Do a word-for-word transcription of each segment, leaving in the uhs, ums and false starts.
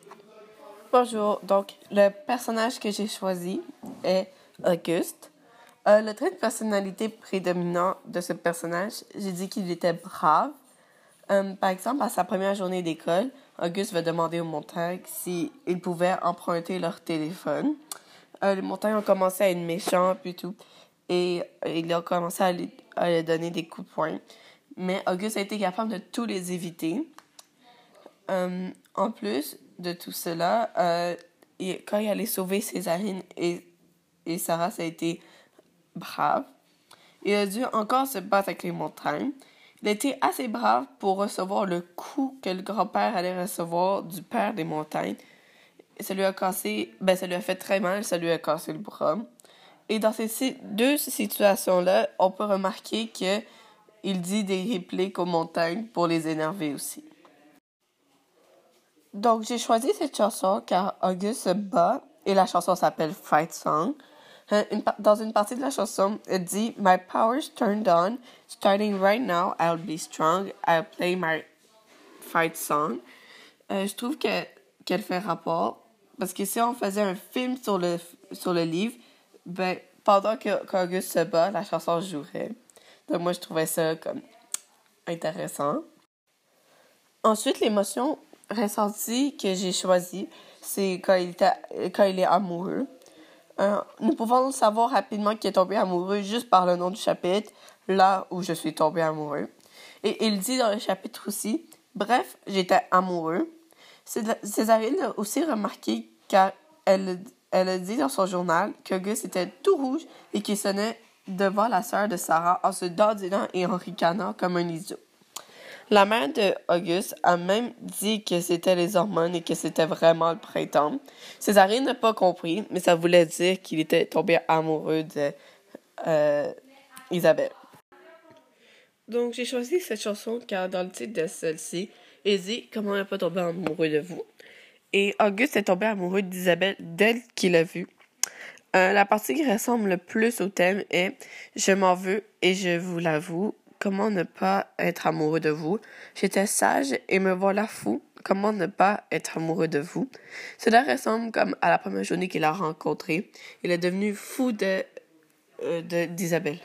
Bonjour, donc le personnage que j'ai choisi est Auguste. Euh, le trait de personnalité prédominant de ce personnage, j'ai dit qu'il était brave. Euh, par exemple, à sa première journée d'école, Auguste va demander aux montagnes s'ils pouvaient emprunter leur téléphone. Euh, les montagnes ont commencé à être méchants puis tout, et euh, il a commencé à lui, à lui donner des coups de poing. Mais Auguste a été capable de tous les éviter. Euh, en plus de tout cela, euh, il, quand il allait sauver Césarine et, et Sarah, ça a été brave. Il a dû encore se battre avec les montagnes. Il a été assez brave pour recevoir le coup que le grand-père allait recevoir du père des montagnes. Ça lui a cassé, ben ça lui a fait très mal, ça lui a cassé le bras. Et dans ces deux situations-là, on peut remarquer que il dit des répliques aux montagnes pour les énerver aussi. Donc, j'ai choisi cette chanson car Auguste se bat et la chanson s'appelle Fight Song. Une, dans une partie de la chanson, elle dit « My power's turned on. Starting right now, I'll be strong. I'll play my fight song. Euh, » Je trouve que, qu'elle fait rapport parce que si on faisait un film sur le, sur le livre, ben, pendant que, qu'Auguste se bat, la chanson jouerait. Donc, moi, je trouvais ça comme intéressant. Ensuite, l'émotion ressentie que j'ai choisie, c'est quand il, était, quand il est amoureux. Euh, nous pouvons savoir rapidement qu'il est tombé amoureux juste par le nom du chapitre, là où je suis tombé amoureux. Et il dit dans le chapitre aussi, bref, j'étais amoureux. Césarine a aussi remarqué car elle, elle a dit dans son journal qu'Auguste était tout rouge et qu'il sonnait devant la sœur de Sarah en se dandinant et en ricanant comme un idiot. La mère de Auguste a même dit que c'était les hormones et que c'était vraiment le printemps. Césarine n'a pas compris, mais ça voulait dire qu'il était tombé amoureux de euh, Isabelle. Donc, j'ai choisi cette chanson car dans le titre de celle-ci, il dit « Comment ne pas tomber amoureux de vous ?» Et Auguste est tombé amoureux d'Isabelle dès qu'il l'a vue. Euh, la partie qui ressemble le plus au thème est « Je m'en veux et je vous l'avoue. Comment ne pas être amoureux de vous? J'étais sage et me voilà fou. Comment ne pas être amoureux de vous? » Cela ressemble comme à la première journée qu'il a rencontrée. Il est devenu fou de, euh, de, d'Isabelle.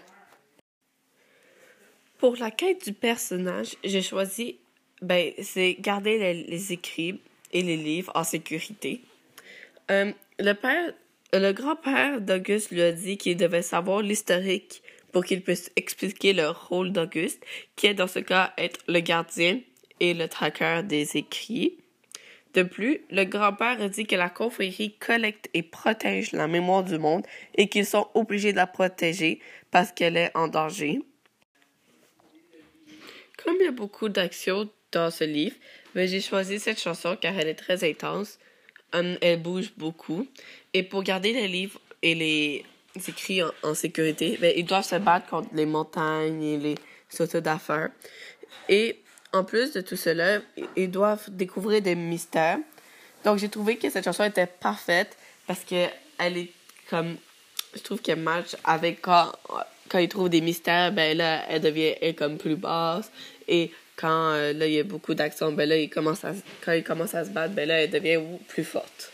Pour la quête du personnage, j'ai choisi, ben, c'est garder les, les écrits et les livres en sécurité. Euh, le père, le grand-père d'Auguste lui a dit qu'il devait savoir l'historique pour qu'il puisse expliquer le rôle d'Auguste, qui est dans ce cas être le gardien et le traqueur des écrits. De plus, le grand-père a dit que la confrérie collecte et protège la mémoire du monde et qu'ils sont obligés de la protéger parce qu'elle est en danger. Comme il y a beaucoup d'actions dans ce livre, ben j'ai choisi cette chanson car elle est très intense, um, elle bouge beaucoup, et pour garder les livres et les écrits en, en sécurité, ben, ils doivent se battre contre les montagnes et les autos d'affaires. Et en plus de tout cela, ils doivent découvrir des mystères. Donc j'ai trouvé que cette chanson était parfaite parce que elle est comme, je trouve qu'elle match avec quand quand ils trouvent des mystères, ben là elle devient elle comme plus basse, et quand euh, là il y a beaucoup d'action, ben là il commence à quand ils commencent à se battre, ben là elle devient plus forte.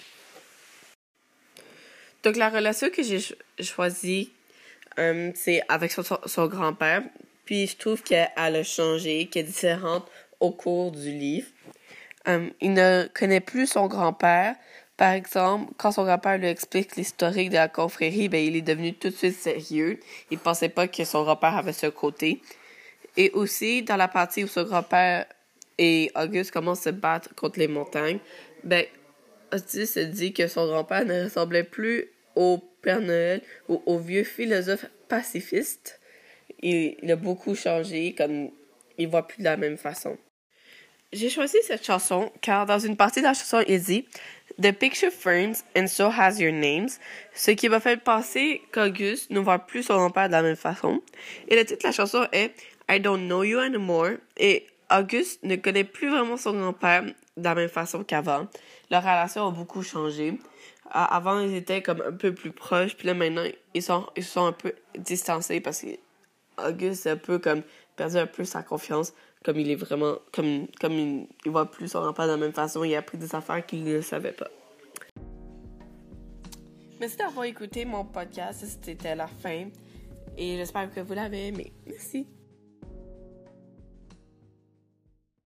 Donc la relation que j'ai cho- choisie, euh, c'est avec son, son grand-père. Puis je trouve qu'elle a changé, qu'elle est différente au cours du livre. Um, il ne connaît plus son grand-père. Par exemple, quand son grand-père lui explique l'historique de la confrérie, ben, il est devenu tout de suite sérieux. Il ne pensait pas que son grand-père avait ce côté. Et aussi, dans la partie où son grand-père et Auguste commencent à se battre contre les montagnes, ben, Auguste se dit que son grand-père ne ressemblait plus au Père Noël ou au vieux philosophe pacifiste. Il, il a beaucoup changé, comme il voit plus de la même façon. J'ai choisi cette chanson car dans une partie de la chanson, il dit « The picture frames and so has your names », ce qui m'a fait penser qu'Auguste ne voit plus son grand-père de la même façon. Et le titre de la chanson est « I don't know you anymore » et Auguste ne connaît plus vraiment son grand-père de la même façon qu'avant. Leur relation a beaucoup changé. Avant, ils étaient comme un peu plus proches, puis là maintenant, ils sont, ils sont un peu distancés parce que Auguste a un peu comme perdu un peu sa confiance comme il est vraiment... Comme, comme il, il voit plus son enfant de la même façon, il a appris des affaires qu'il ne savait pas. Merci d'avoir écouté mon podcast. C'était la fin. Et j'espère que vous l'avez aimé. Merci.